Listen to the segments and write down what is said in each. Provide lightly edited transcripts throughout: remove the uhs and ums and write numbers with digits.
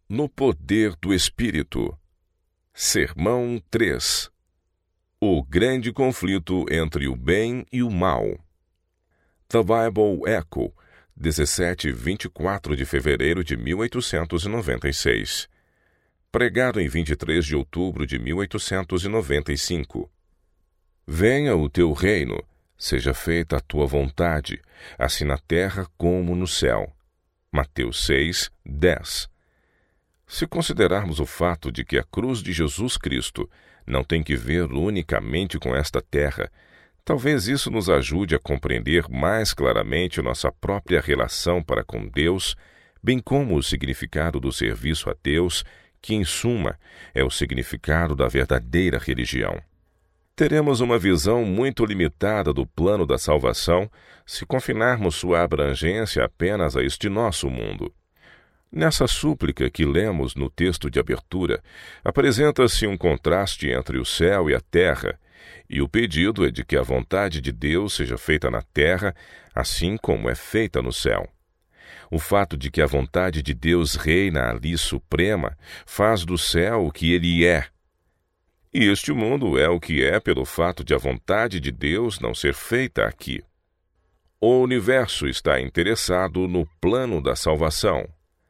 No poder do Espírito. Sermão 3. O grande conflito entre o bem e o mal. The Bible Echo, 17 e 24 de fevereiro de 1896. Pregado em 23 de outubro de 1895. Venha o teu reino, seja feita a tua vontade, assim na terra como no céu. Mateus 6, 10. Se considerarmos o fato de que a cruz de Jesus Cristo não tem que ver unicamente com esta terra, talvez isso nos ajude a compreender mais claramente nossa própria relação para com Deus, bem como o significado do serviço a Deus, que, em suma, é o significado da verdadeira religião. Teremos uma visão muito limitada do plano da salvação se confinarmos sua abrangência apenas a este nosso mundo. Nessa súplica que lemos no texto de abertura, apresenta-se um contraste entre o céu e a terra, e o pedido é de que a vontade de Deus seja feita na terra, assim como é feita no céu. O fato de que a vontade de Deus reina ali suprema faz do céu o que ele é. E este mundo é o que é pelo fato de a vontade de Deus não ser feita aqui. O universo está interessado no plano da salvação.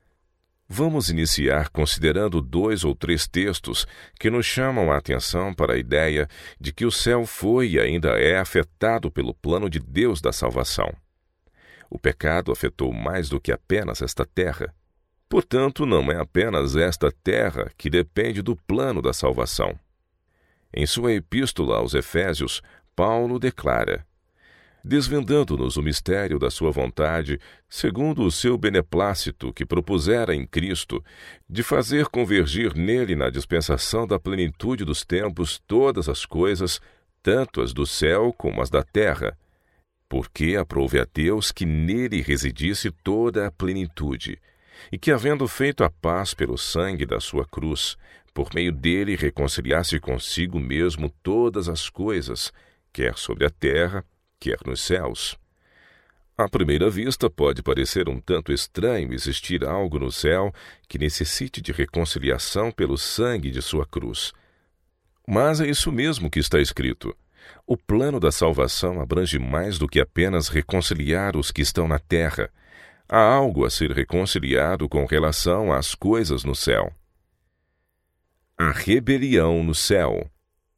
Vamos iniciar considerando 2 ou 3 textos que nos chamam a atenção para a ideia de que o céu foi e ainda é afetado pelo plano de Deus da salvação. O pecado afetou mais do que apenas esta terra. Portanto, não é apenas esta terra que depende do plano da salvação. Em sua epístola aos Efésios, Paulo declara: desvendando-nos o mistério da sua vontade, segundo o seu beneplácito que propusera em Cristo, de fazer convergir nele na dispensação da plenitude dos tempos todas as coisas, tanto as do céu como as da terra, porque aprouve a Deus que nele residisse toda a plenitude, e que, havendo feito a paz pelo sangue da sua cruz, por meio dele reconciliasse consigo mesmo todas as coisas, quer sobre a terra, quer nos céus. À primeira vista, pode parecer um tanto estranho existir algo no céu que necessite de reconciliação pelo sangue de sua cruz. Mas é isso mesmo que está escrito. O plano da salvação abrange mais do que apenas reconciliar os que estão na terra. Há algo a ser reconciliado com relação às coisas no céu. A rebelião no céu.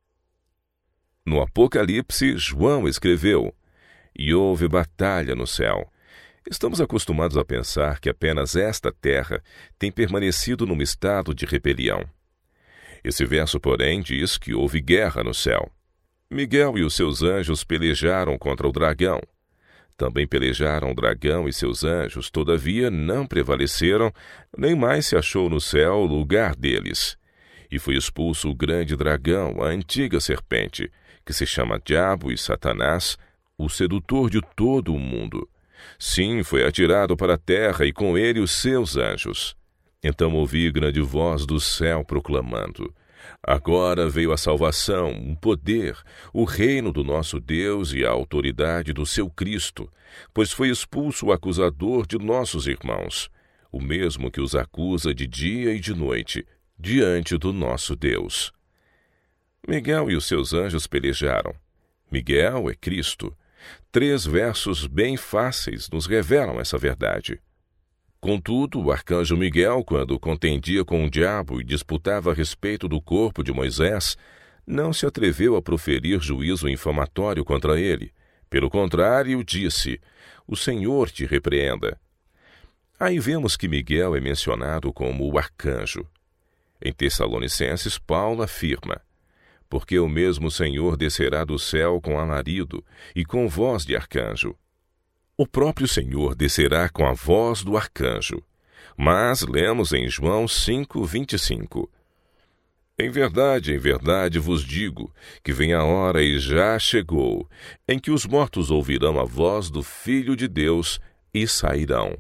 No Apocalipse, João escreveu: e houve batalha no céu. Estamos acostumados a pensar que apenas esta terra tem permanecido num estado de rebelião. Esse verso, porém, diz que houve guerra no céu. Miguel e os seus anjos pelejaram contra o dragão. Também pelejaram o dragão e seus anjos, todavia não prevaleceram, nem mais se achou no céu o lugar deles. E foi expulso o grande dragão, a antiga serpente, que se chama Diabo e Satanás, o sedutor de todo o mundo. Sim, foi atirado para a terra e com ele os seus anjos. Então ouvi grande voz do céu proclamando: agora veio a salvação, o poder, o reino do nosso Deus e a autoridade do seu Cristo, pois foi expulso o acusador de nossos irmãos, o mesmo que os acusa de dia e de noite, diante do nosso Deus. Miguel e os seus anjos pelejaram. Miguel é Cristo. 3 versos bem fáceis nos revelam essa verdade. Contudo, o arcanjo Miguel, quando contendia com o diabo e disputava a respeito do corpo de Moisés, não se atreveu a proferir juízo infamatório contra ele. Pelo contrário, disse: o Senhor te repreenda. Aí vemos que Miguel é mencionado como o arcanjo. Em Tessalonicenses, Paulo afirma: porque o mesmo Senhor descerá do céu com alarido e com voz de arcanjo. O próprio Senhor descerá com a voz do arcanjo. Mas lemos em João 5:25. Em verdade vos digo, que vem a hora e já chegou, em que os mortos ouvirão a voz do Filho de Deus e sairão.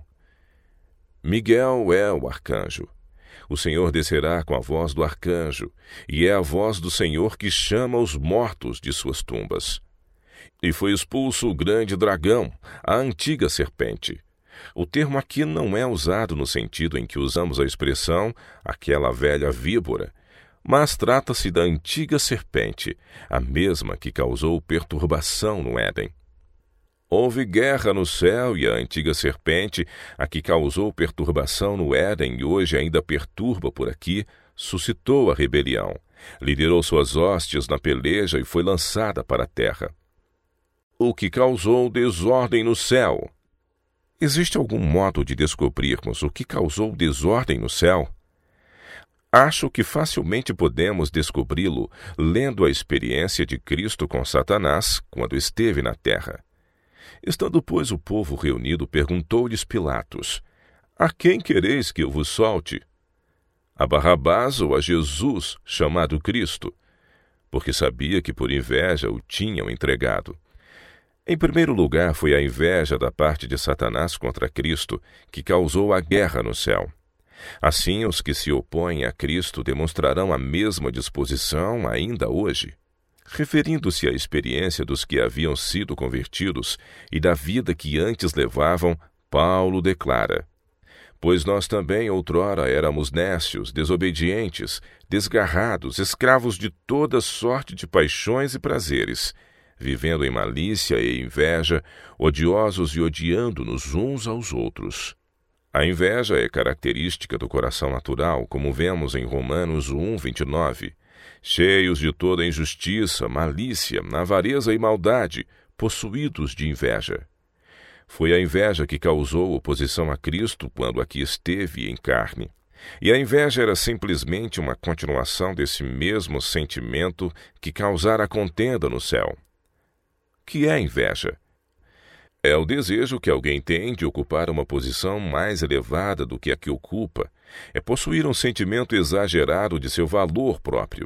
Miguel é o arcanjo. O Senhor descerá com a voz do arcanjo, e é a voz do Senhor que chama os mortos de suas tumbas. E foi expulso o grande dragão, a antiga serpente. O termo aqui não é usado no sentido em que usamos a expressão aquela velha víbora, mas trata-se da antiga serpente, a mesma que causou perturbação no Éden. Houve guerra no céu e a antiga serpente, a que causou perturbação no Éden e hoje ainda perturba por aqui, suscitou a rebelião, liderou suas hostes na peleja e foi lançada para a terra. O que causou desordem no céu. Existe algum modo de descobrirmos o que causou desordem no céu? Acho que facilmente podemos descobri-lo lendo a experiência de Cristo com Satanás quando esteve na terra. Estando, pois, o povo reunido, perguntou-lhes Pilatos: A quem quereis que eu vos solte? A Barrabás ou a Jesus, chamado Cristo? Porque sabia que por inveja o tinham entregado. Em primeiro lugar, foi a inveja da parte de Satanás contra Cristo que causou a guerra no céu. Assim, os que se opõem a Cristo demonstrarão a mesma disposição ainda hoje. Referindo-se à experiência dos que haviam sido convertidos e da vida que antes levavam, Paulo declara: Pois nós também outrora éramos nécios, desobedientes, desgarrados, escravos de toda sorte de paixões e prazeres, vivendo em malícia e inveja, odiosos e odiando-nos uns aos outros. A inveja é característica do coração natural, como vemos em Romanos 1:29, cheios de toda injustiça, malícia, avareza e maldade, possuídos de inveja. Foi a inveja que causou oposição a Cristo quando aqui esteve em carne. E a inveja era simplesmente uma continuação desse mesmo sentimento que causara a contenda no céu. Que é a inveja? É o desejo que alguém tem de ocupar uma posição mais elevada do que a que ocupa. É possuir um sentimento exagerado de seu valor próprio.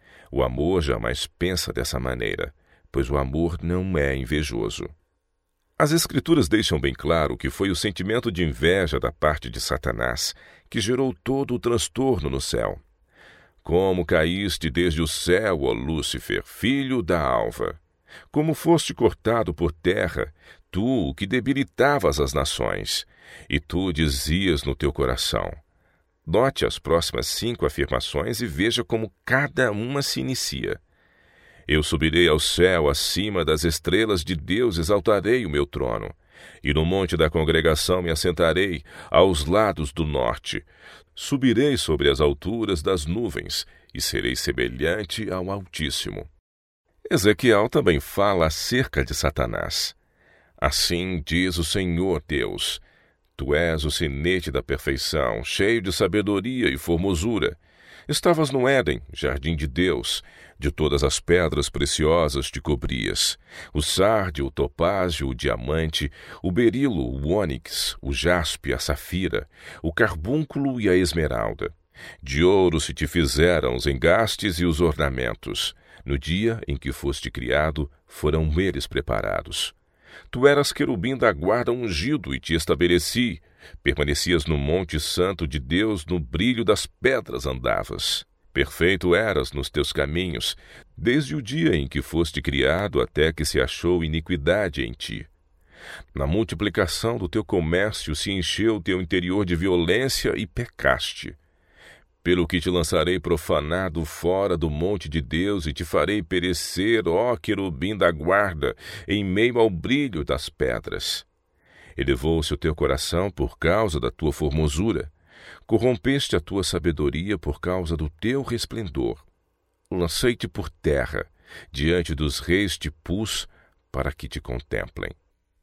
O amor jamais pensa dessa maneira, pois o amor não é invejoso. As Escrituras deixam bem claro que foi o sentimento de inveja da parte de Satanás que gerou todo o transtorno no céu. Como caíste desde o céu, ó Lúcifer, filho da alva! Como foste cortado por terra, tu que debilitavas as nações, e tu dizias no teu coração. Note as próximas 5 afirmações e veja como cada uma se inicia. Eu subirei ao céu, acima das estrelas de Deus exaltarei o meu trono, e no monte da congregação me assentarei, aos lados do norte. Subirei sobre as alturas das nuvens, e serei semelhante ao Altíssimo. Ezequiel também fala acerca de Satanás. Assim diz o Senhor Deus: Tu és o sinete da perfeição, cheio de sabedoria e formosura. Estavas no Éden, jardim de Deus. De todas as pedras preciosas te cobrias: o sárdio, o topázio, o diamante, o berilo, o ônix, o jaspe, a safira, o carbúnculo e a esmeralda. De ouro se te fizeram os engastes e os ornamentos. No dia em que foste criado, foram eles preparados. Tu eras querubim da guarda ungido e te estabeleci. Permanecias no monte santo de Deus, no brilho das pedras andavas. Perfeito eras nos teus caminhos, desde o dia em que foste criado até que se achou iniquidade em ti. Na multiplicação do teu comércio se encheu o teu interior de violência e pecaste. Pelo que te lançarei profanado fora do monte de Deus e te farei perecer, ó querubim da guarda, em meio ao brilho das pedras. Elevou-se o teu coração por causa da tua formosura. Corrompeste a tua sabedoria por causa do teu resplendor. Lancei-te por terra, diante dos reis te pus, para que te contemplem.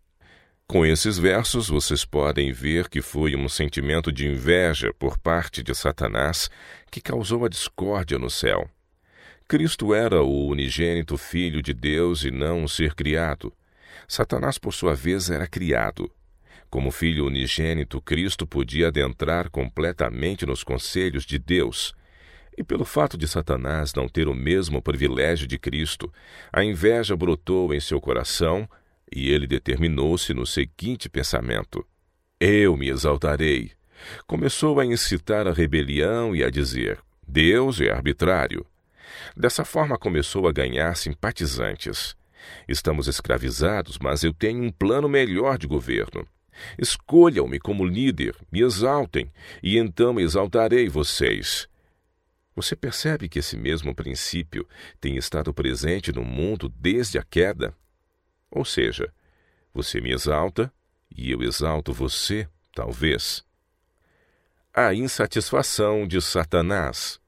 Com esses versos, vocês podem ver que foi um sentimento de inveja por parte de Satanás que causou a discórdia no céu. Cristo era o unigênito Filho de Deus e não um ser criado. Satanás, por sua vez, era criado. Como Filho unigênito, Cristo podia adentrar completamente nos conselhos de Deus. E pelo fato de Satanás não ter o mesmo privilégio de Cristo, a inveja brotou em seu coração. E ele determinou-se no seguinte pensamento: Eu me exaltarei. Começou a incitar a rebelião e a dizer: Deus é arbitrário. Dessa forma começou a ganhar simpatizantes. Estamos escravizados, mas eu tenho um plano melhor de governo. Escolham-me como líder, me exaltem, e então exaltarei vocês. Você percebe que esse mesmo princípio tem estado presente no mundo desde a queda? Ou seja, você me exalta e eu exalto você, talvez. A insatisfação de Satanás.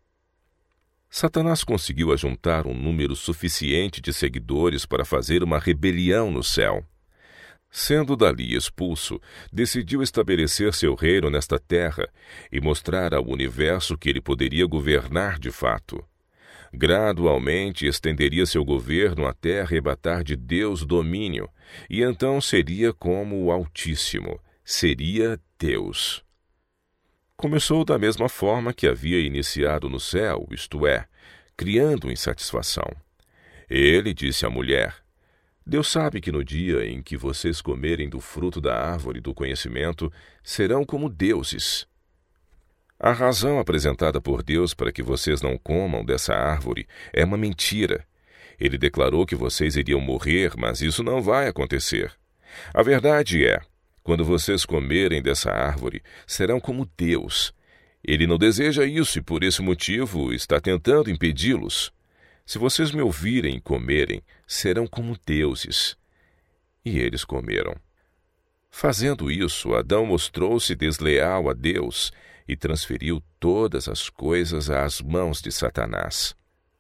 Satanás conseguiu ajuntar um número suficiente de seguidores para fazer uma rebelião no céu. Sendo dali expulso, decidiu estabelecer seu reino nesta terra e mostrar ao universo que ele poderia governar de fato. Gradualmente estenderia seu governo até arrebatar de Deus o domínio, e então seria como o Altíssimo, seria Deus. Começou da mesma forma que havia iniciado no céu, isto é, criando insatisfação. Ele disse à mulher: Deus sabe que no dia em que vocês comerem do fruto da árvore do conhecimento, serão como deuses. A razão apresentada por Deus para que vocês não comam dessa árvore é uma mentira. Ele declarou que vocês iriam morrer, mas isso não vai acontecer. A verdade é, quando vocês comerem dessa árvore, serão como Deus. Ele não deseja isso e por esse motivo está tentando impedi-los. Se vocês me ouvirem comerem, serão como deuses. E eles comeram. Fazendo isso, Adão mostrou-se desleal a Deus e transferiu todas as coisas às mãos de Satanás.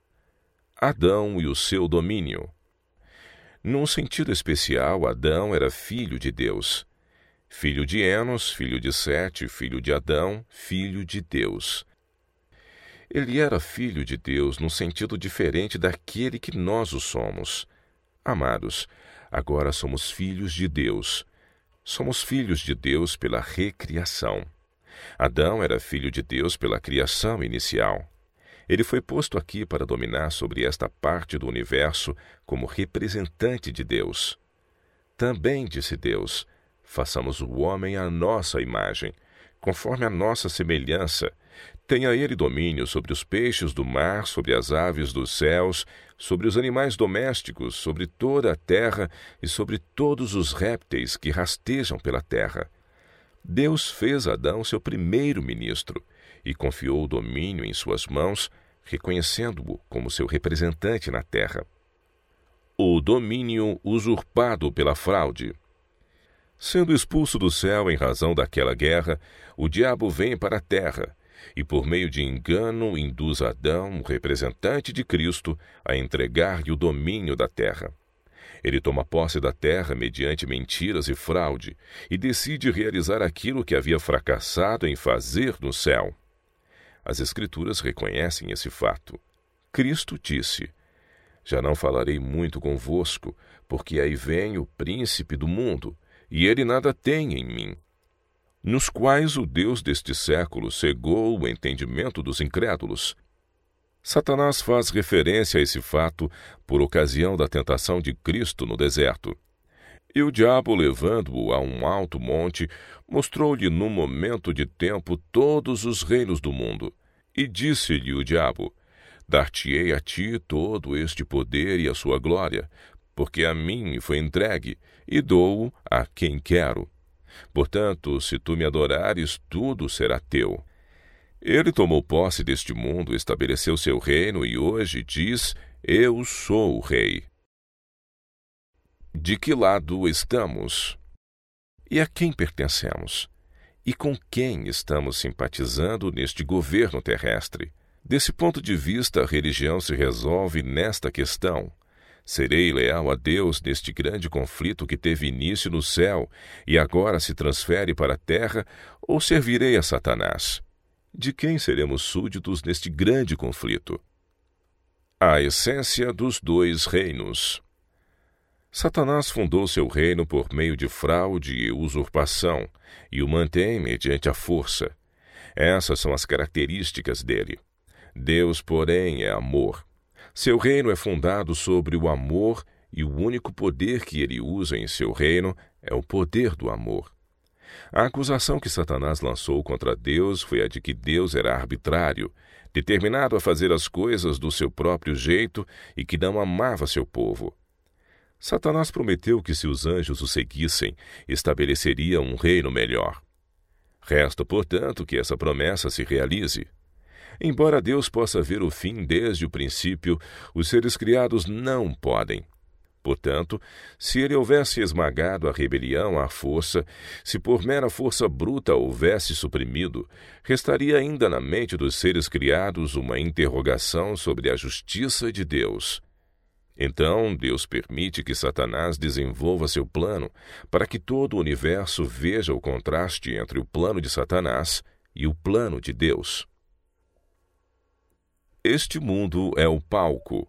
Adão e o seu domínio. Num sentido especial, Adão era filho de Deus. Filho de Enos, filho de Sete, filho de Adão, filho de Deus. Ele era filho de Deus num sentido diferente daquele que nós o somos. Amados, agora somos filhos de Deus. Somos filhos de Deus pela recriação. Adão era filho de Deus pela criação inicial. Ele foi posto aqui para dominar sobre esta parte do universo como representante de Deus. Também disse Deus: façamos o homem à nossa imagem, conforme a nossa semelhança. Tenha ele domínio sobre os peixes do mar, sobre as aves dos céus, sobre os animais domésticos, sobre toda a terra e sobre todos os répteis que rastejam pela terra. Deus fez Adão seu primeiro ministro e confiou o domínio em suas mãos, reconhecendo-o como seu representante na terra. O domínio usurpado pela fraude. Sendo expulso do céu em razão daquela guerra, o diabo vem para a terra e, por meio de engano, induz Adão, representante de Cristo, a entregar-lhe o domínio da terra. Ele toma posse da terra mediante mentiras e fraude e decide realizar aquilo que havia fracassado em fazer no céu. As Escrituras reconhecem esse fato. Cristo disse: já não falarei muito convosco, porque aí vem o príncipe do mundo, e ele nada tem em mim. Nos quais o Deus deste século cegou o entendimento dos incrédulos. Satanás faz referência a esse fato por ocasião da tentação de Cristo no deserto. E o diabo, levando-o a um alto monte, mostrou-lhe num momento de tempo todos os reinos do mundo. E disse-lhe o diabo: dar-te-ei a ti todo este poder e a sua glória, porque a mim me foi entregue, e dou-o a quem quero. Portanto, se tu me adorares, tudo será teu. Ele tomou posse deste mundo, estabeleceu seu reino e hoje diz: eu sou o rei. De que lado estamos? E a quem pertencemos? E com quem estamos simpatizando neste governo terrestre? Desse ponto de vista, a religião se resolve nesta questão: serei leal a Deus neste grande conflito que teve início no céu e agora se transfere para a terra, ou servirei a Satanás? De quem seremos súditos neste grande conflito? A essência dos dois reinos. Satanás fundou seu reino por meio de fraude e usurpação e o mantém mediante a força. Essas são as características dele. Deus, porém, é amor. Seu reino é fundado sobre o amor e o único poder que ele usa em seu reino é o poder do amor. A acusação que Satanás lançou contra Deus foi a de que Deus era arbitrário, determinado a fazer as coisas do seu próprio jeito e que não amava seu povo. Satanás prometeu que, se os anjos o seguissem, estabeleceria um reino melhor. Resta, portanto, que essa promessa se realize. Embora Deus possa ver o fim desde o princípio, os seres criados não podem. Portanto, se ele houvesse esmagado a rebelião à força, se por mera força bruta houvesse suprimido, restaria ainda na mente dos seres criados uma interrogação sobre a justiça de Deus. Então, Deus permite que Satanás desenvolva seu plano para que todo o universo veja o contraste entre o plano de Satanás e o plano de Deus. Este mundo é o palco.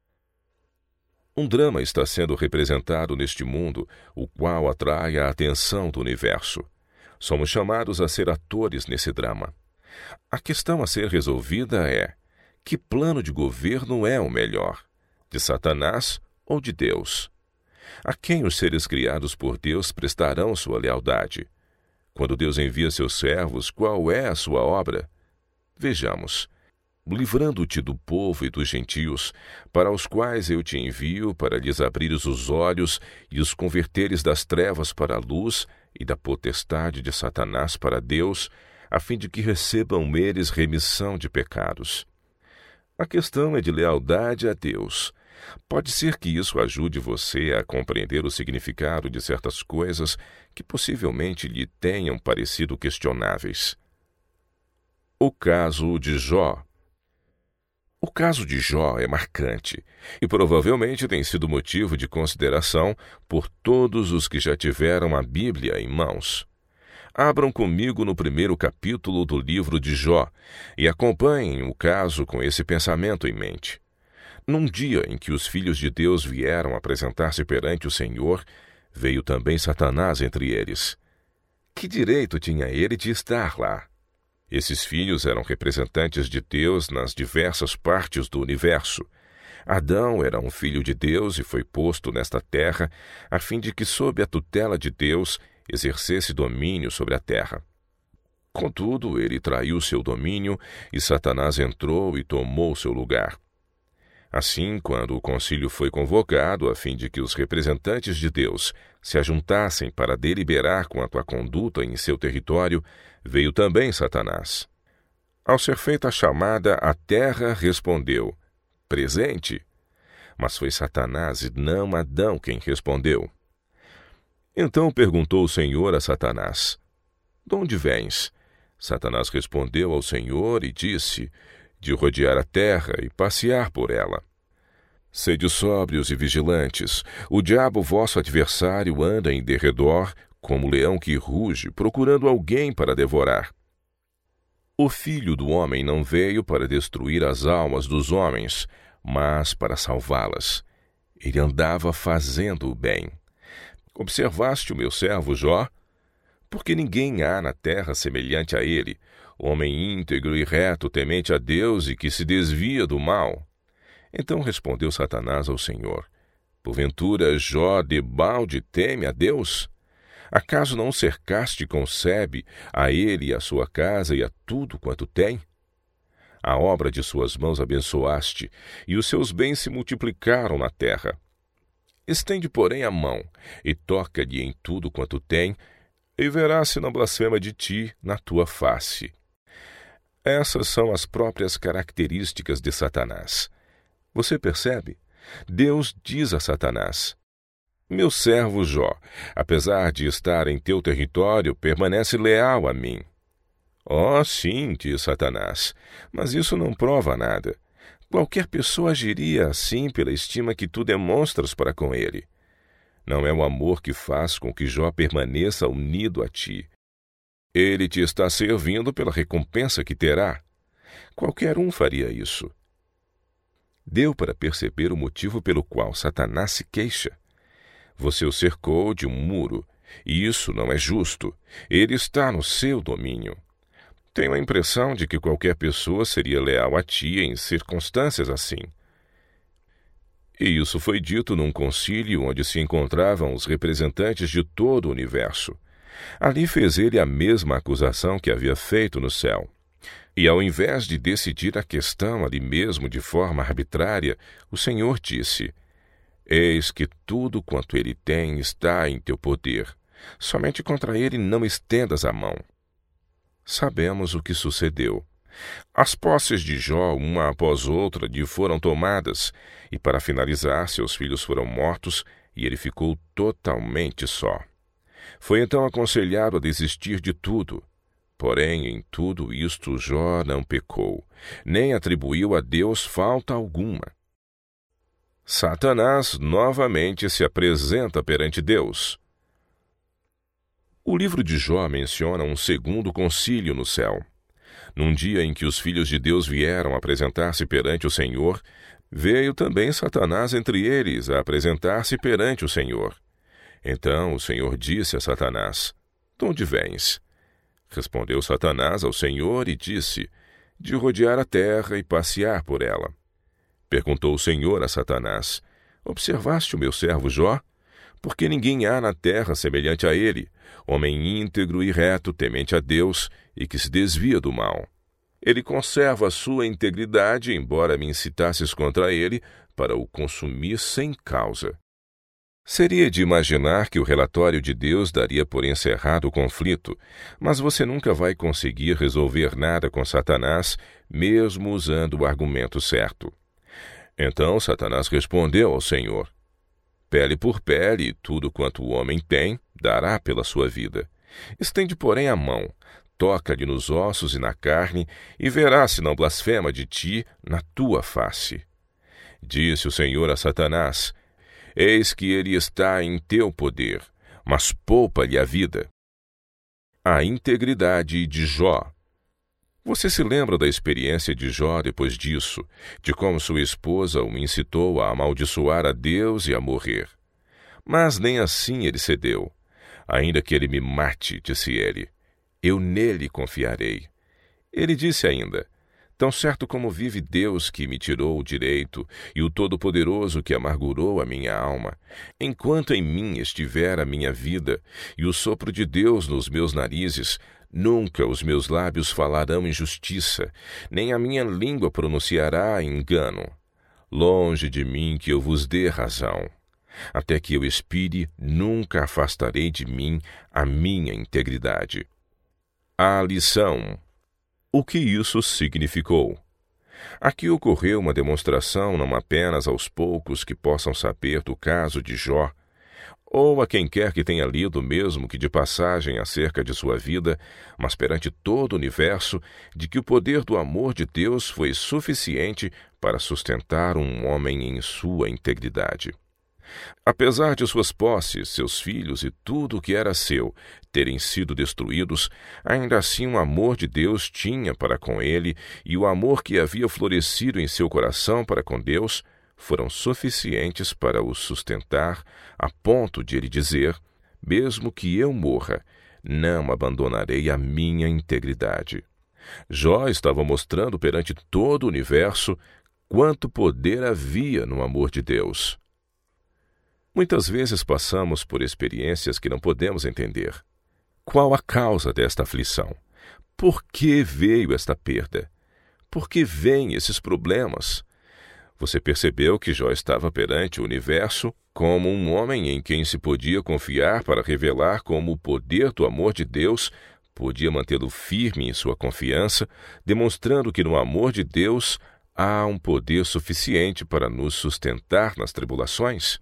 Um drama está sendo representado neste mundo, o qual atrai a atenção do universo. Somos chamados a ser atores nesse drama. A questão a ser resolvida é: que plano de governo é o melhor? De Satanás ou de Deus? A quem os seres criados por Deus prestarão sua lealdade? Quando Deus envia seus servos, qual é a sua obra? Vejamos. Livrando-te do povo e dos gentios, para os quais eu te envio, para lhes abrires os olhos e os converteres das trevas para a luz e da potestade de Satanás para Deus, a fim de que recebam eles remissão de pecados. A questão é de lealdade a Deus. Pode ser que isso ajude você a compreender o significado de certas coisas que possivelmente lhe tenham parecido questionáveis. O caso de Jó. O caso de Jó é marcante e provavelmente tem sido motivo de consideração por todos os que já tiveram a Bíblia em mãos. Abram comigo no 1º capítulo do livro de Jó e acompanhem o caso com esse pensamento em mente. Num dia em que os filhos de Deus vieram apresentar-se perante o Senhor, veio também Satanás entre eles. Que direito tinha ele de estar lá? Esses filhos eram representantes de Deus nas diversas partes do universo. Adão era um filho de Deus e foi posto nesta terra a fim de que, sob a tutela de Deus, exercesse domínio sobre a terra. Contudo, ele traiu seu domínio e Satanás entrou e tomou seu lugar. Assim, quando o concílio foi convocado a fim de que os representantes de Deus se ajuntassem para deliberar quanto à conduta em seu território, veio também Satanás. Ao ser feita a chamada, a terra respondeu: presente. Mas foi Satanás e não Adão quem respondeu. Então perguntou o Senhor a Satanás: de onde vens? Satanás respondeu ao Senhor e disse: de rodear a terra e passear por ela. Sede sóbrios e vigilantes, o diabo vosso adversário anda em derredor, como leão que ruge, procurando alguém para devorar. O Filho do Homem não veio para destruir as almas dos homens, mas para salvá-las. Ele andava fazendo o bem. Observaste o meu servo Jó? Porque ninguém há na terra semelhante a ele, homem íntegro e reto, temente a Deus e que se desvia do mal. Então respondeu Satanás ao Senhor: porventura Jó debalde teme a Deus? Acaso não o cercaste com sebe, a ele e a sua casa e a tudo quanto tem? A obra de suas mãos abençoaste, e os seus bens se multiplicaram na terra. Estende, porém, a mão, e toca-lhe em tudo quanto tem, e verás se não blasfema de ti na tua face. Essas são as próprias características de Satanás. Você percebe? Deus diz a Satanás: meu servo Jó, apesar de estar em teu território, permanece leal a mim. Oh, sim, diz Satanás, mas isso não prova nada. Qualquer pessoa agiria assim pela estima que tu demonstras para com ele. Não é o amor que faz com que Jó permaneça unido a ti. Ele te está servindo pela recompensa que terá. Qualquer um faria isso. Deu para perceber o motivo pelo qual Satanás se queixa. Você o cercou de um muro, e isso não é justo. Ele está no seu domínio. Tenho a impressão de que qualquer pessoa seria leal a ti em circunstâncias assim. E isso foi dito num concílio onde se encontravam os representantes de todo o universo. Ali fez ele a mesma acusação que havia feito no céu. E ao invés de decidir a questão ali mesmo de forma arbitrária, o Senhor disse: Eis que tudo quanto ele tem está em teu poder. Somente contra ele não estendas a mão. Sabemos o que sucedeu. As posses de Jó, uma após outra, lhe foram tomadas, e para finalizar, seus filhos foram mortos, e ele ficou totalmente só. Foi então aconselhado a desistir de tudo. Porém, em tudo isto Jó não pecou, nem atribuiu a Deus falta alguma. Satanás novamente se apresenta perante Deus. O livro de Jó menciona um segundo concílio no céu. Num dia em que os filhos de Deus vieram apresentar-se perante o Senhor, veio também Satanás entre eles a apresentar-se perante o Senhor. Então o Senhor disse a Satanás: "De onde vens?" Respondeu Satanás ao Senhor e disse: "De rodear a terra e passear por ela." Perguntou o Senhor a Satanás: "Observaste o meu servo Jó? Porque ninguém há na terra semelhante a ele, homem íntegro e reto, temente a Deus e que se desvia do mal. Ele conserva a sua integridade, embora me incitasses contra ele para o consumir sem causa." Seria de imaginar que o relatório de Deus daria por encerrado o conflito, mas você nunca vai conseguir resolver nada com Satanás, mesmo usando o argumento certo. Então Satanás respondeu ao Senhor: "Pele por pele, tudo quanto o homem tem, dará pela sua vida. Estende, porém, a mão, toca-lhe nos ossos e na carne, e verás se não blasfema de ti na tua face." Disse o Senhor a Satanás: "Eis que ele está em teu poder, mas poupa-lhe a vida." A integridade de Jó. Você se lembra da experiência de Jó depois disso, de como sua esposa o incitou a amaldiçoar a Deus e a morrer. Mas nem assim ele cedeu. "Ainda que ele me mate", disse ele, "eu nele confiarei." Ele disse ainda: "Tão certo como vive Deus que me tirou o direito e o Todo-Poderoso que amargurou a minha alma, enquanto em mim estiver a minha vida e o sopro de Deus nos meus narizes, nunca os meus lábios falarão injustiça, nem a minha língua pronunciará engano. Longe de mim que eu vos dê razão. Até que eu expire, nunca afastarei de mim a minha integridade." A lição. O que isso significou? Aqui ocorreu uma demonstração não apenas aos poucos que possam saber do caso de Jó, ou a quem quer que tenha lido mesmo que de passagem acerca de sua vida, mas perante todo o universo, de que o poder do amor de Deus foi suficiente para sustentar um homem em sua integridade. Apesar de suas posses, seus filhos e tudo o que era seu terem sido destruídos, ainda assim o amor de Deus tinha para com ele e o amor que havia florescido em seu coração para com Deus foram suficientes para o sustentar, a ponto de ele dizer: "Mesmo que eu morra, não abandonarei a minha integridade." Jó estava mostrando perante todo o universo quanto poder havia no amor de Deus. Muitas vezes passamos por experiências que não podemos entender. Qual a causa desta aflição? Por que veio esta perda? Por que vêm esses problemas? Você percebeu que Jó estava perante o universo como um homem em quem se podia confiar para revelar como o poder do amor de Deus podia mantê-lo firme em sua confiança, demonstrando que no amor de Deus há um poder suficiente para nos sustentar nas tribulações?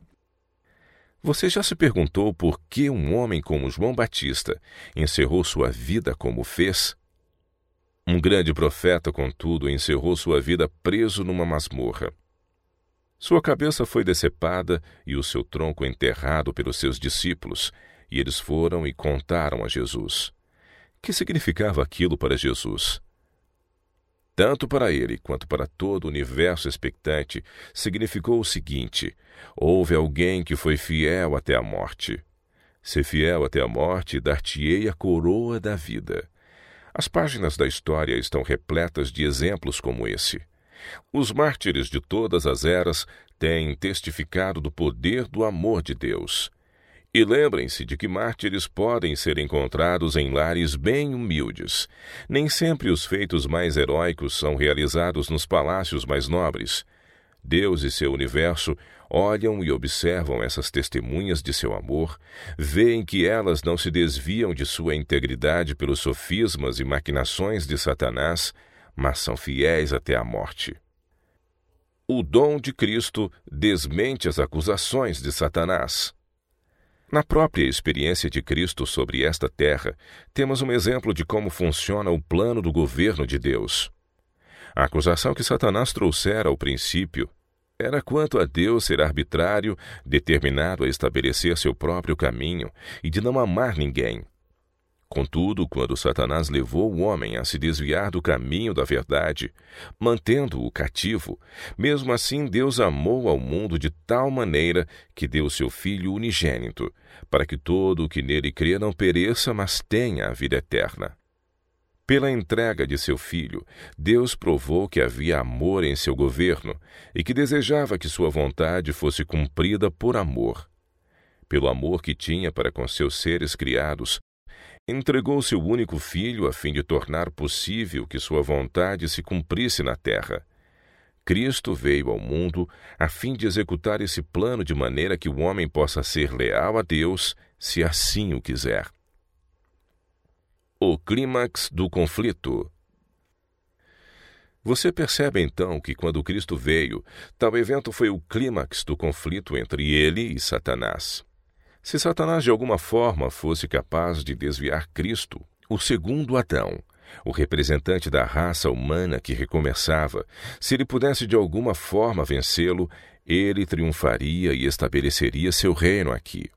Você já se perguntou por que um homem como João Batista encerrou sua vida como fez? Um grande profeta, contudo, encerrou sua vida preso numa masmorra. Sua cabeça foi decepada e o seu tronco enterrado pelos seus discípulos, e eles foram e contaram a Jesus. Que significava aquilo para Jesus? Tanto para ele quanto para todo o universo expectante, significou o seguinte: houve alguém que foi fiel até a morte. Se fiel até a morte, dar-te-ei a coroa da vida. As páginas da história estão repletas de exemplos como esse. Os mártires de todas as eras têm testificado do poder do amor de Deus. E lembrem-se de que mártires podem ser encontrados em lares bem humildes. Nem sempre os feitos mais heróicos são realizados nos palácios mais nobres. Deus e seu universo olham e observam essas testemunhas de seu amor, veem que elas não se desviam de sua integridade pelos sofismas e maquinações de Satanás, mas são fiéis até a morte. O dom de Cristo desmente as acusações de Satanás. Na própria experiência de Cristo sobre esta terra, temos um exemplo de como funciona o plano do governo de Deus. A acusação que Satanás trouxera ao princípio era quanto a Deus ser arbitrário, determinado a estabelecer seu próprio caminho e de não amar ninguém. Contudo, quando Satanás levou o homem a se desviar do caminho da verdade, mantendo-o cativo, mesmo assim Deus amou ao mundo de tal maneira que deu seu Filho unigênito, para que todo o que nele crê não pereça, mas tenha a vida eterna. Pela entrega de seu Filho, Deus provou que havia amor em seu governo e que desejava que sua vontade fosse cumprida por amor. Pelo amor que tinha para com seus seres criados, entregou seu único Filho a fim de tornar possível que sua vontade se cumprisse na terra. Cristo veio ao mundo a fim de executar esse plano de maneira que o homem possa ser leal a Deus, se assim o quiser. O clímax do conflito. Você percebe então que quando Cristo veio, tal evento foi o clímax do conflito entre ele e Satanás. Se Satanás de alguma forma fosse capaz de desviar Cristo, o segundo Adão, o representante da raça humana que recomeçava, se ele pudesse de alguma forma vencê-lo, ele triunfaria e estabeleceria seu reino aqui.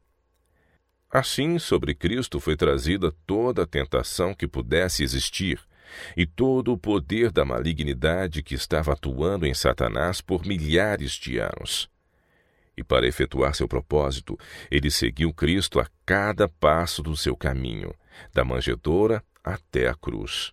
Assim, sobre Cristo foi trazida toda a tentação que pudesse existir e todo o poder da malignidade que estava atuando em Satanás por milhares de anos. E para efetuar seu propósito, ele seguiu Cristo a cada passo do seu caminho, da manjedoura até a cruz.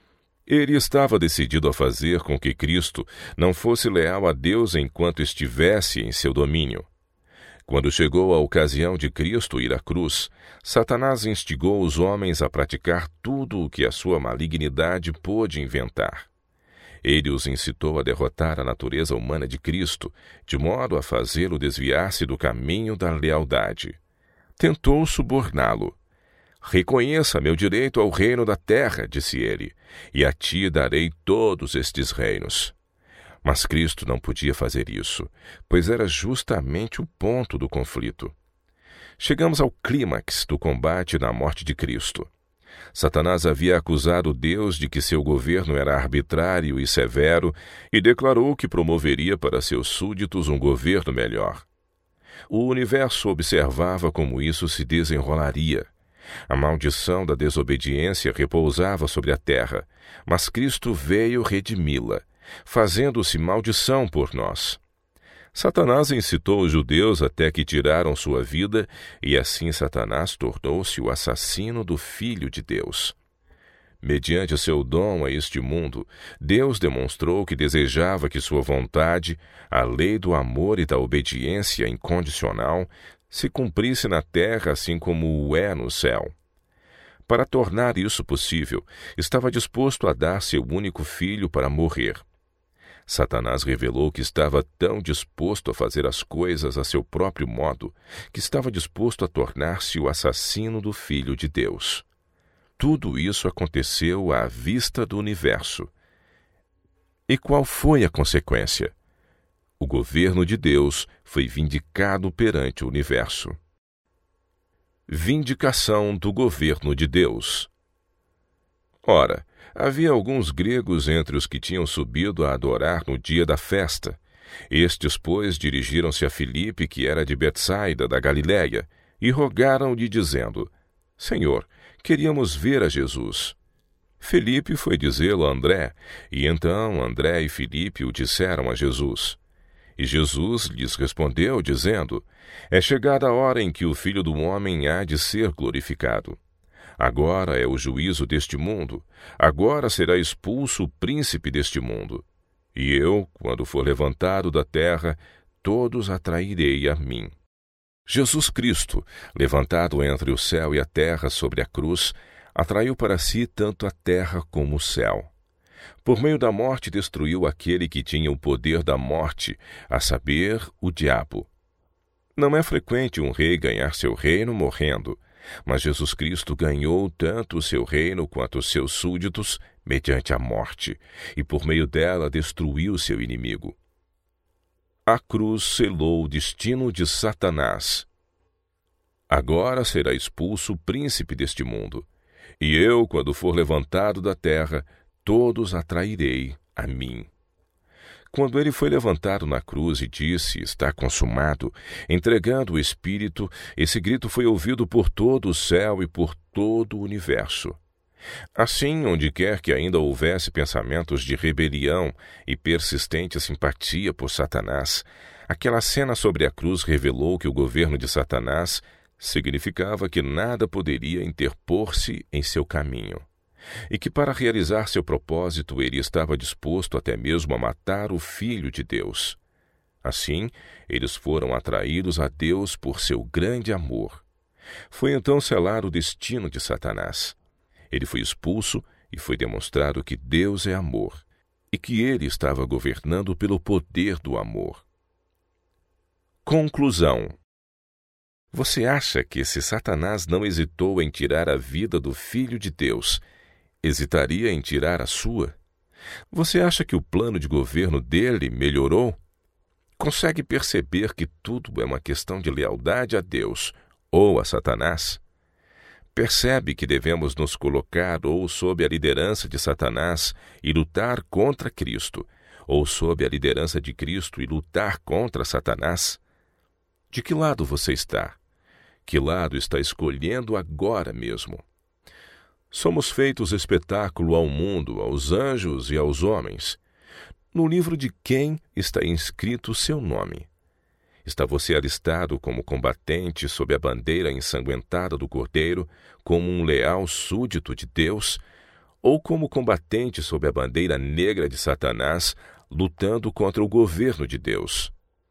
Ele estava decidido a fazer com que Cristo não fosse leal a Deus enquanto estivesse em seu domínio. Quando chegou a ocasião de Cristo ir à cruz, Satanás instigou os homens a praticar tudo o que a sua malignidade pôde inventar. Ele os incitou a derrotar a natureza humana de Cristo, de modo a fazê-lo desviar-se do caminho da lealdade. Tentou suborná-lo. «Reconheça meu direito ao reino da terra», disse ele, «e a ti darei todos estes reinos». Mas Cristo não podia fazer isso, pois era justamente o ponto do conflito. Chegamos ao clímax do combate na morte de Cristo. Satanás havia acusado Deus de que seu governo era arbitrário e severo e declarou que promoveria para seus súditos um governo melhor. O universo observava como isso se desenrolaria. A maldição da desobediência repousava sobre a terra, mas Cristo veio redimi-la, fazendo-se maldição por nós. Satanás incitou os judeus até que tiraram sua vida, e assim Satanás tornou-se o assassino do Filho de Deus. Mediante seu dom a este mundo, Deus demonstrou que desejava que sua vontade, a lei do amor e da obediência incondicional, se cumprisse na terra assim como o é no céu. Para tornar isso possível, estava disposto a dar seu único filho para morrer. Satanás revelou que estava tão disposto a fazer as coisas a seu próprio modo, que estava disposto a tornar-se o assassino do Filho de Deus. Tudo isso aconteceu à vista do universo. E qual foi a consequência? O governo de Deus foi vindicado perante o universo. Vindicação do governo de Deus. Ora, havia alguns gregos entre os que tinham subido a adorar no dia da festa. Estes, pois, dirigiram-se a Filipe, que era de Betsaida, da Galiléia, e rogaram-lhe, dizendo: Senhor, queríamos ver a Jesus. Filipe foi dizê-lo a André, e então André e Filipe o disseram a Jesus. E Jesus lhes respondeu, dizendo: É chegada a hora em que o Filho do Homem há de ser glorificado. Agora é o juízo deste mundo, agora será expulso o príncipe deste mundo. E eu, quando for levantado da terra, todos atrairei a mim. Jesus Cristo, levantado entre o céu e a terra sobre a cruz, atraiu para si tanto a terra como o céu. Por meio da morte destruiu aquele que tinha o poder da morte, a saber, o diabo. Não é frequente um rei ganhar seu reino morrendo, mas Jesus Cristo ganhou tanto o seu reino quanto os seus súditos mediante a morte, e por meio dela destruiu seu inimigo. A cruz selou o destino de Satanás. Agora será expulso o príncipe deste mundo, e eu, quando for levantado da terra, todos atrairei a mim. Quando ele foi levantado na cruz e disse, está consumado, entregando o Espírito, esse grito foi ouvido por todo o céu e por todo o universo. Assim, onde quer que ainda houvesse pensamentos de rebelião e persistente simpatia por Satanás, aquela cena sobre a cruz revelou que o governo de Satanás significava que nada poderia interpor-se em seu caminho, e que para realizar seu propósito ele estava disposto até mesmo a matar o Filho de Deus. Assim, eles foram atraídos a Deus por seu grande amor. Foi então selado o destino de Satanás. Ele foi expulso e foi demonstrado que Deus é amor, e que ele estava governando pelo poder do amor. Conclusão. Você acha que se Satanás não hesitou em tirar a vida do Filho de Deus, hesitaria em tirar a sua? Você acha que o plano de governo dele melhorou? Consegue perceber que tudo é uma questão de lealdade a Deus ou a Satanás? Percebe que devemos nos colocar ou sob a liderança de Satanás e lutar contra Cristo, ou sob a liderança de Cristo e lutar contra Satanás? De que lado você está? Que lado está escolhendo agora mesmo? Somos feitos espetáculo ao mundo, aos anjos e aos homens. No livro de quem está inscrito o seu nome? Está você alistado como combatente sob a bandeira ensanguentada do Cordeiro, como um leal súdito de Deus, ou como combatente sob a bandeira negra de Satanás, lutando contra o governo de Deus?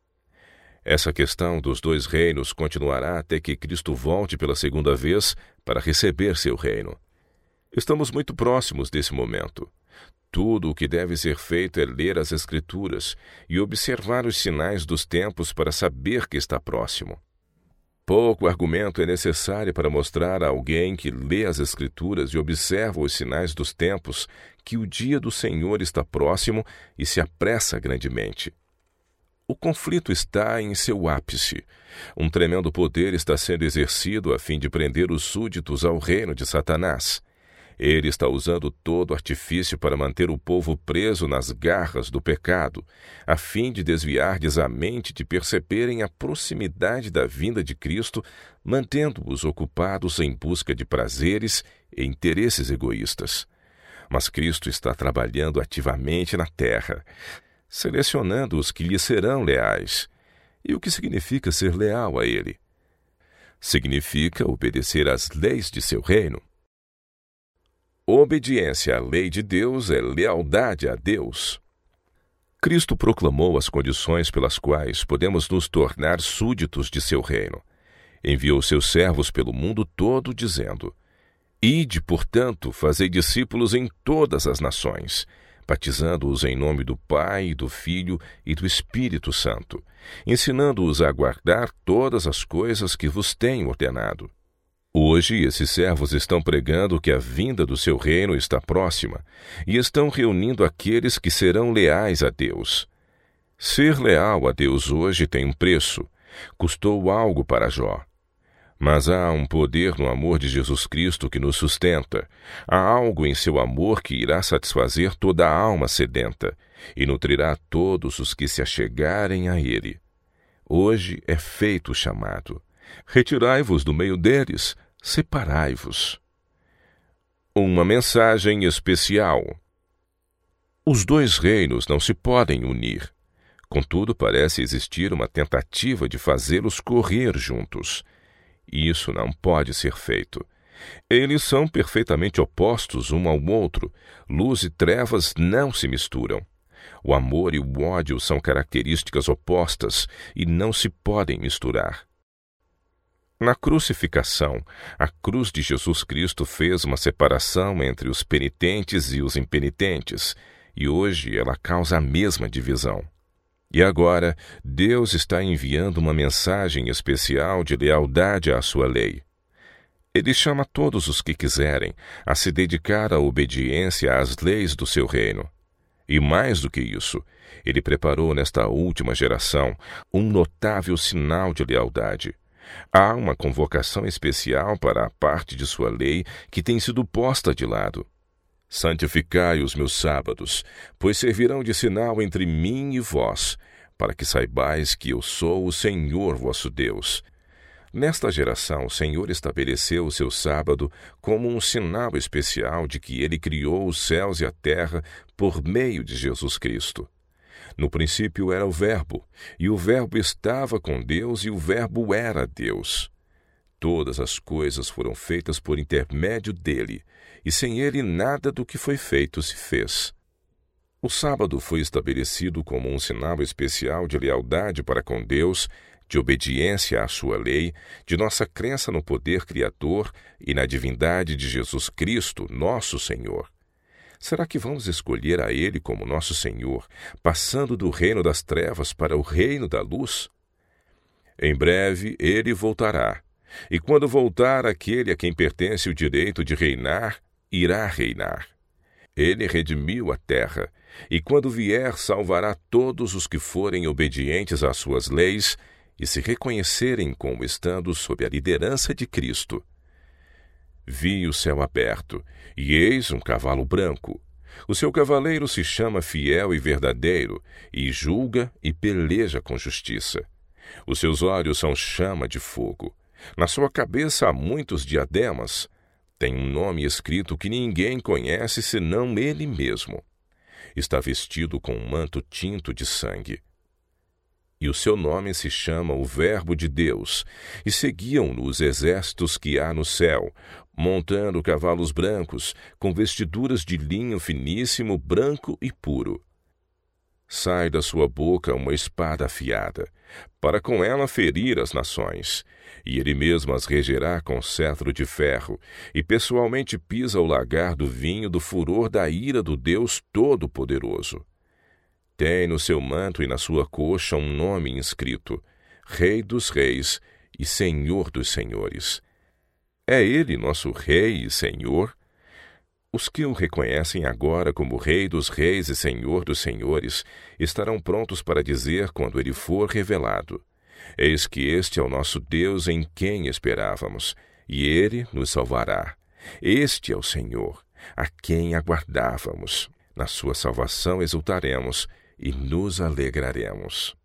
Essa questão dos dois reinos continuará até que Cristo volte pela segunda vez para receber seu reino. Estamos muito próximos desse momento. Tudo o que deve ser feito é ler as Escrituras e observar os sinais dos tempos para saber que está próximo. Pouco argumento é necessário para mostrar a alguém que lê as Escrituras e observa os sinais dos tempos que o dia do Senhor está próximo e se apressa grandemente. O conflito está em seu ápice. Um tremendo poder está sendo exercido a fim de prender os súditos ao reino de Satanás. Ele está usando todo artifício para manter o povo preso nas garras do pecado, a fim de desviar-lhes a mente de perceberem a proximidade da vinda de Cristo, mantendo-os ocupados em busca de prazeres e interesses egoístas. Mas Cristo está trabalhando ativamente na terra, selecionando os que lhe serão leais. E o que significa ser leal a Ele? Significa obedecer às leis de seu reino. Obediência à lei de Deus é lealdade a Deus. Cristo proclamou as condições pelas quais podemos nos tornar súditos de seu reino. Enviou seus servos pelo mundo todo, dizendo: Ide, portanto, fazei discípulos em todas as nações, batizando-os em nome do Pai, do Filho e do Espírito Santo, ensinando-os a guardar todas as coisas que vos tenho ordenado. Hoje, esses servos estão pregando que a vinda do seu reino está próxima e estão reunindo aqueles que serão leais a Deus. Ser leal a Deus hoje tem um preço, custou algo para Jó. Mas há um poder no amor de Jesus Cristo que nos sustenta. Há algo em seu amor que irá satisfazer toda a alma sedenta e nutrirá todos os que se achegarem a Ele. Hoje é feito o chamado. Retirai-vos do meio deles, separai-vos. Uma mensagem especial. Os dois reinos não se podem unir. Contudo, parece existir uma tentativa de fazê-los correr juntos. Isso não pode ser feito. Eles são perfeitamente opostos um ao outro. Luz e trevas não se misturam. O amor e o ódio são características opostas e não se podem misturar. Na crucificação, a cruz de Jesus Cristo fez uma separação entre os penitentes e os impenitentes, e hoje ela causa a mesma divisão. E agora, Deus está enviando uma mensagem especial de lealdade à sua lei. Ele chama todos os que quiserem a se dedicar à obediência às leis do seu reino. E mais do que isso, ele preparou nesta última geração um notável sinal de lealdade. Há uma convocação especial para a parte de sua lei que tem sido posta de lado. Santificai os meus sábados, pois servirão de sinal entre mim e vós, para que saibais que eu sou o Senhor vosso Deus. Nesta geração, o Senhor estabeleceu o seu sábado como um sinal especial de que ele criou os céus e a terra por meio de Jesus Cristo. No princípio era o Verbo, e o Verbo estava com Deus, e o Verbo era Deus. Todas as coisas foram feitas por intermédio dele, e sem ele nada do que foi feito se fez. O sábado foi estabelecido como um sinal especial de lealdade para com Deus, de obediência à sua lei, de nossa crença no poder criador e na divindade de Jesus Cristo, nosso Senhor. Será que vamos escolher a Ele como nosso Senhor, passando do reino das trevas para o reino da luz? Em breve Ele voltará, e quando voltar aquele a quem pertence o direito de reinar, irá reinar. Ele redimiu a terra, e quando vier salvará todos os que forem obedientes às suas leis e se reconhecerem como estando sob a liderança de Cristo. Vi o céu aberto, e eis um cavalo branco. O seu cavaleiro se chama Fiel e Verdadeiro, e julga e peleja com justiça. Os seus olhos são chama de fogo. Na sua cabeça há muitos diademas. Tem um nome escrito que ninguém conhece senão ele mesmo. Está vestido com um manto tinto de sangue. E o seu nome se chama o Verbo de Deus, e seguiam-no os exércitos que há no céu, montando cavalos brancos, com vestiduras de linho finíssimo, branco e puro. Sai da sua boca uma espada afiada, para com ela ferir as nações, e ele mesmo as regerá com cetro de ferro, e pessoalmente pisa o lagar do vinho do furor da ira do Deus Todo-Poderoso. Tem no seu manto e na sua coxa um nome inscrito: Rei dos Reis e Senhor dos Senhores. É ele nosso Rei e Senhor? Os que o reconhecem agora como Rei dos Reis e Senhor dos Senhores estarão prontos para dizer quando ele for revelado: Eis que este é o nosso Deus em quem esperávamos, e ele nos salvará. Este é o Senhor, a quem aguardávamos. Na sua salvação exultaremos e nos alegraremos.